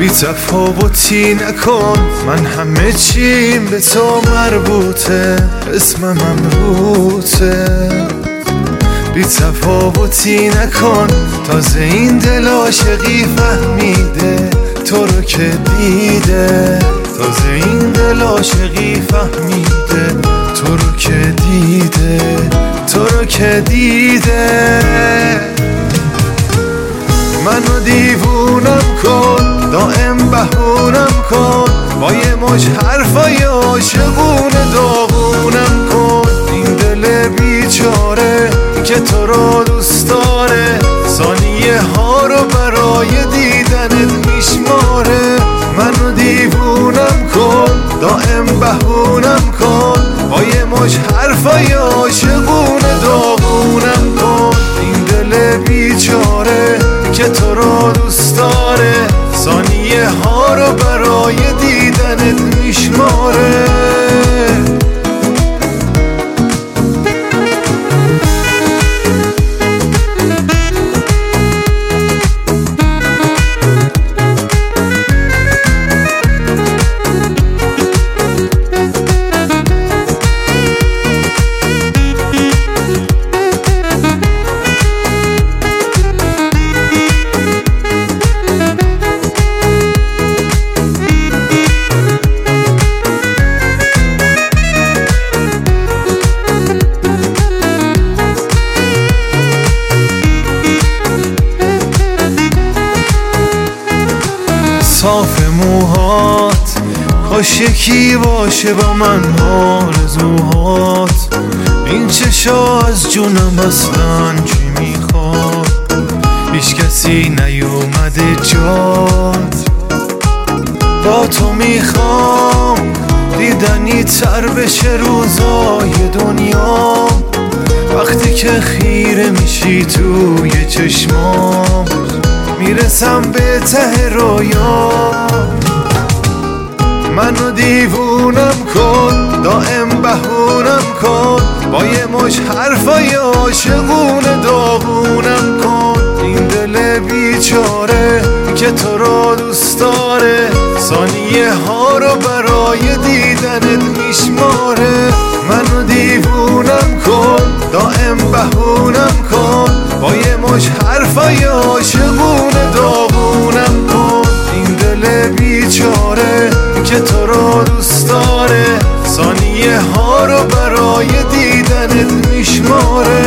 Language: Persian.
تفاوتی نکن، من همه چیم به تو مربوطه، اسمم امروته. بی تفاوتی نکن، تازه این دل عاشقی فهمیده تو رو که دیده، تازه این دل عاشقی فهمیده تو رو که دیده، تو رو که دیده. منو دیوونم کن، دائم بهونم کن، با یه مش حرفای عاشقونه داغونم کن. این دل بیچاره که تو رو دوست داره، ثانیه ها رو برای دیدنت میشماره. منو دیوونم کن، دائم بهونم کن، با یه مش حرفای عاشقونه داغونم کن. این دل بیچاره که تو رو دوست داره، ثانیه ها رو برای دیدنت میشماره. صاف موهات کاش یکی باشه با من آرزوهات. این چشا از جونم اصلا چی میخواد، هیچ کسی نیومده جات. با تو میخوام دیدنی تر بشه روزای دنیا، وقتی که خیره میشی توی چشمام میرسم به ته رویا. منو دیوونم کن، دائم بهونم کن، با یه مش حرفای عاشقونه داغونم کن. این دل بیچاره که تو رو دوست داره، ثانیه ها رو برای دیدنت میشماره. منو دیوونم کن، دائم بهونم کن، با یه مش حرفای عاشقونه داغونم کن. این دل بیچاره که تو رو دوست داره، ثانیه ها رو برای دیدنت میشماره.